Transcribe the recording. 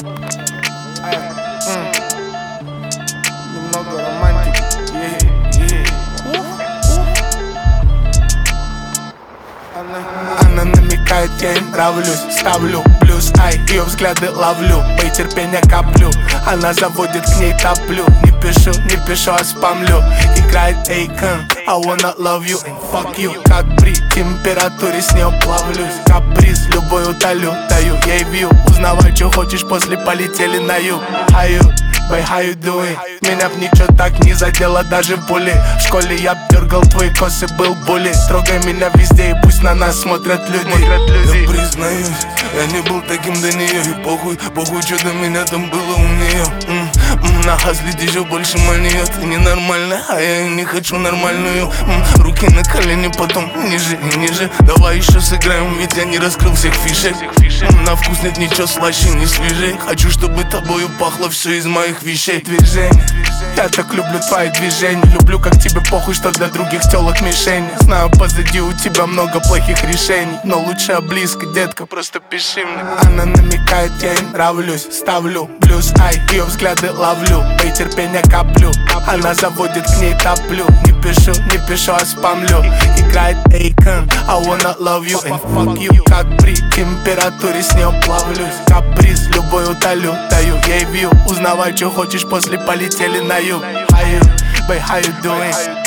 Немного романтики. Она намекает, я ей нравлюсь. Ставлю плюс, ее взгляды ловлю. Бей терпения коплю. Она заводит, к ней топлю. Не пишу, а спамлю. Играет Akon, I wanna love you and fuck you. Как при температуре с нее плавлюсь. Каприз любой утолю, даю ей вью. Узнавай, что хочешь, после полетели на юг. Бэй, how you doing? Меня б ничего так не задело, даже пули. В школе я б дергал твои косы, был були. Трогай меня везде и пусть на нас смотрят люди. Я признаюсь, я не был таким до нее. И похуй, что до меня там было у нее. На газлит еще больше маньет. Ты ненормальная, а я не хочу нормальную. Руки на колени, потом ниже и ниже. Давай еще сыграем, ведь я не раскрыл всех фишек. На вкус нет ничего слаще, не свежей. Хочу, чтобы тобою пахло все из моих вещей. Движение, я так люблю твои движения. Люблю, как тебе похуй, что для других телок мишень. Знаю, позади у тебя много плохих решений, но лучше близко, детка, просто пиши мне. Она намекает, я ей нравлюсь. Ставлю плюс, ее взгляды ловлю. Бей терпения коплю. Она заводит, к ней топлю. Не пишу, а спамлю. Играет Akon, I wanna love you and fuck you. Как при температуре с нее плавлюсь. Каприз любой утолю, даю ей вью. Узнавай, что хочешь, после полетели на юг. Бэй, how you doing?